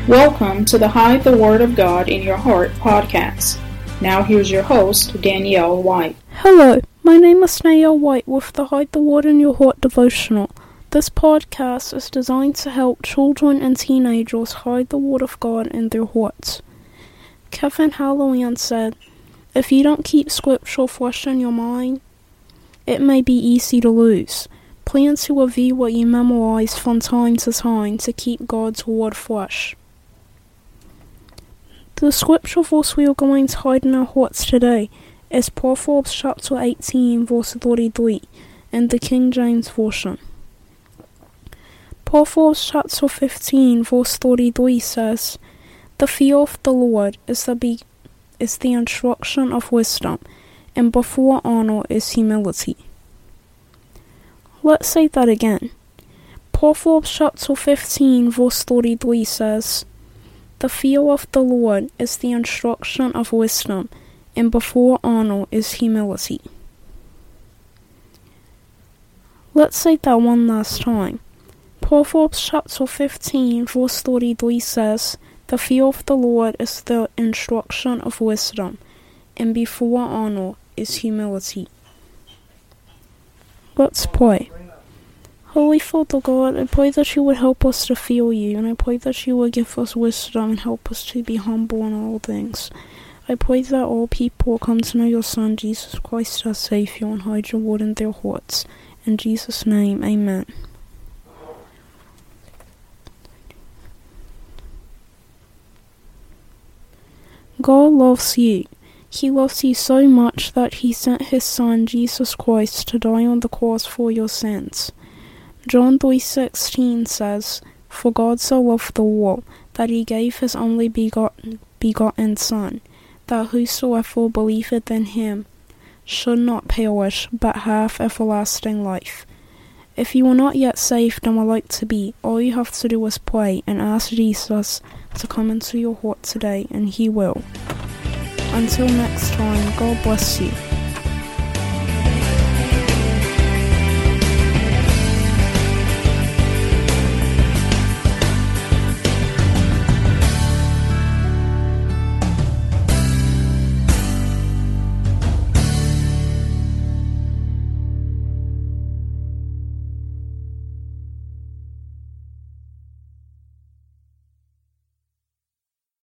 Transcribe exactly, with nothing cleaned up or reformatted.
Welcome to the Hide the Word of God in Your Heart podcast. Now here's your host, Danielle White. Hello, my name is Danielle White with the Hide the Word in Your Heart devotional. This podcast is designed to help children and teenagers hide the Word of God in their hearts. Kevin Hallinan said, "If you don't keep scripture fresh in your mind, it may be easy to lose. Plan to review what you memorize from time to time to keep God's Word fresh." The scripture verse we are going to hide in our hearts today is Proverbs chapter eighteen, verse thirty-three, in the King James Version. Proverbs chapter fifteen, verse thirty-three says, "The fear of the Lord is the be- is the instruction of wisdom, and before honor is humility." Let's say that again. Proverbs chapter fifteen, verse thirty-three says, "The fear of the Lord is the instruction of wisdom, and before honor is humility." Let's say that one last time. Proverbs chapter fifteen, verse thirty-three says, "The fear of the Lord is the instruction of wisdom, and before honor is humility." Let's pray. Holy Father God, I pray that you would help us to fear you, and I pray that you would give us wisdom and help us to be humble in all things. I pray that all people will come to know your Son, Jesus Christ, as Savior, and hide your word in their hearts. In Jesus' name, amen. God loves you. He loves you so much that he sent his Son, Jesus Christ, to die on the cross for your sins. John three sixteen says, "For God so loved the world, that he gave his only begotten, begotten Son, that whosoever believeth in him should not perish, but have everlasting life." If you are not yet saved and would like to be, all you have to do is pray and ask Jesus to come into your heart today, and he will. Until next time, God bless you.